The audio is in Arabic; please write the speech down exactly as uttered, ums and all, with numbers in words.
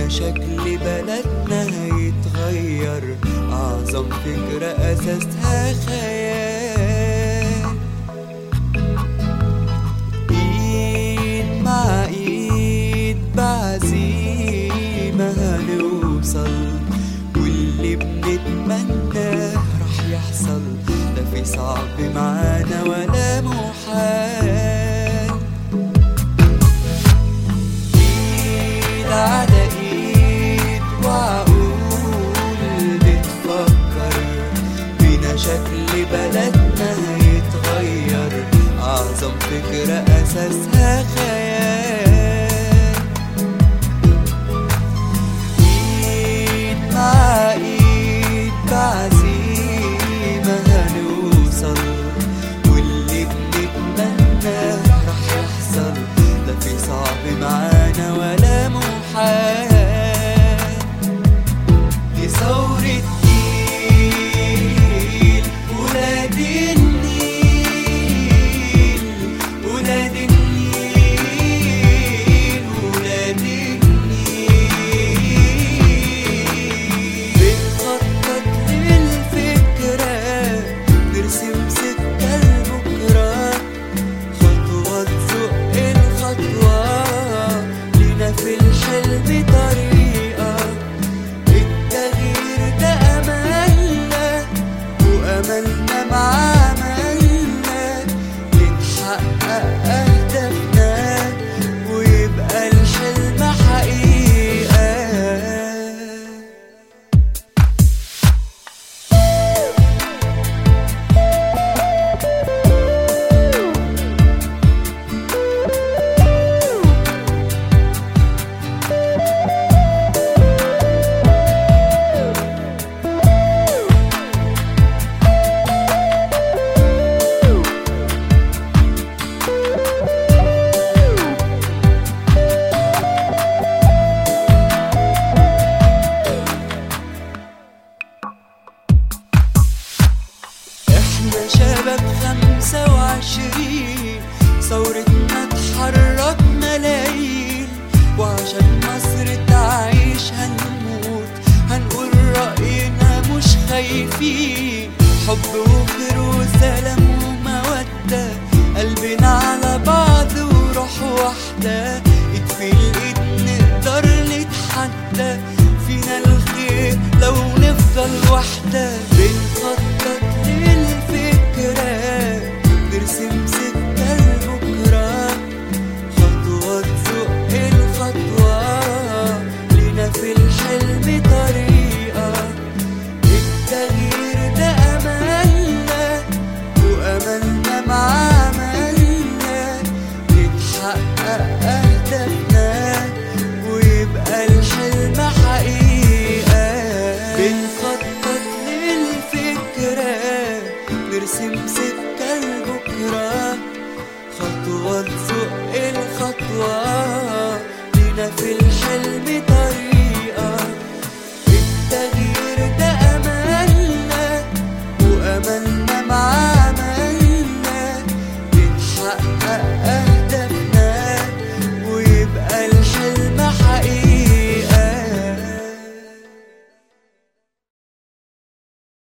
شكل بلدنا هيتغير، أعظم فكرة أساسها خيال. إيد مع إيد بعزيمة هنوصل، واللي بنتمناه رح يحصل، لا في صعب معانا ولا محال. إيد على إيد وعقول بتفكر، بينا شكل بلدنا هيتغير، أعظم فكرة أساسها خيال. إيد مع إيد بعزيمة هنوصل، واللي بنتمناه رح يحصل، لا في صعب معانا ولا محال. دي ثورة جيل ولاد النيل، ولاد النيل، ولاد النيل. بنخطط للفكرة، نرسم سكة لبكرة، خطوة تزق الخطوة، لينا في الحلم طريقة. التغيير ده أملنا، وأملنا مع أملنا، نتحقق أهدافنا، ويبقى الحلم حقيقة. احنا شباب خمسة وعشرين، ثورتنا تحرك ملايين، وعشان مصر تعيش هنموت، هنقول رأينا مش خايفين. حب وخير وسلام ومودة، قلبنا على بعض وروح واحدة، ايد في الايد نقدر نتحدى، فينا الخير لو نفضل وحدة.